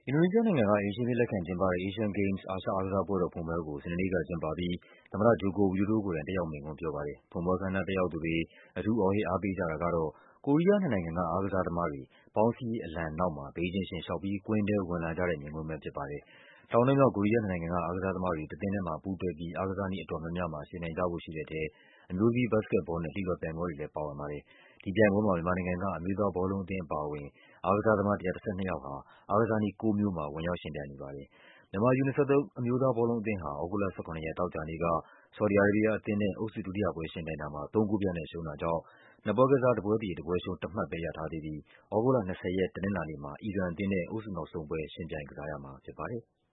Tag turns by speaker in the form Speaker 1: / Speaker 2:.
Speaker 1: အင်ဒိုနီးရှားနိုင်ငံက အိမ်ရှင်အဖြစ်လက်ခံကျင်းပတဲ့ Asian Games အာရှအားကစားပွဲတော်ဖွင့်ပွဲကို စနေနေ့ကကျင်းပပြီး သမ္မတ ဂျိုကို ဝီဒိုဒိုကိုယ်တိုင် တက်ရောက်မိန့်ခွန်းပြောပါတယ်။ ဖွင့်ပွဲအခမ်းအနား တက်ရောက်သူတွေ အထူး အော်ဟစ်အားပေးကြတာကတော့ ကိုရီးယားနှစ်နိုင်ငံက အားကစားသမားတွေ ပေါင်းစည်းရေးအလံနောက်မှာ ဘေးချင်းယှဉ်လျှောက်ပြီး ကွင်းထဲဝင်လာကြတဲ့မြင်ကွင်းပဲဖြစ်ပါတယ်။ ထောင်နဲ့မြောက် ကိုရီးယားနှစ်နိုင်ငံက အားကစားသမားတွေ တသင်းထဲမှာပူးတွဲပြီး အားကစားနည်းအတော်များများမှာ ယှဉ်ပြိုင်ကြဖို့ရှိတဲ့ထဲ အမျိုးသမီး ဘတ်စ်ကက်ဘောနဲ့ လှေလော်ပြိုင်ပွဲတွေလည်း ပါဝင်ပါတယ်။ ဒီပြိုင်ပွဲမှာ မြန်မာနိုင်ငံက အမျိုးသားဘောလုံးအသင်းအပါအဝင် အားကစားသမား ၁၁၂ ယောက်ဟာ အားကစားနည်း ၉ မျိုးမှာ ဝင်ရောက်ယှဉ်ပြိုင်နေပါတယ်။ မြန်မာ U-23 အမျိုးသားဘောလုံးအသင်းဟာ သြဂုတ်လ ၁၇ ရက် သောကြာနေ့က ဆော်ဒီ အာရေးဘီးယားအသင်းနဲ့ အုပ်စုဒုတိယပွဲယှဉ်ပြိုင်တာမှာ ၃ ဂိုးပြတ်နဲ့ရှုံးတာကြောင့် နှစ်ပွဲကစား တပွဲသရေ တပွဲရှုံး တမှတ်ပဲ ရထားသေးပြီး သြဂုတ်လ ၂၀ ရက် တနင်္လာနေ့မှာ အီရန်အသင်းနဲ့ အုပ်စုနောက်ဆုံးပွဲ ယှဉ်ပြိုင်ကစားရမှာဖြစ်ပါတယ်။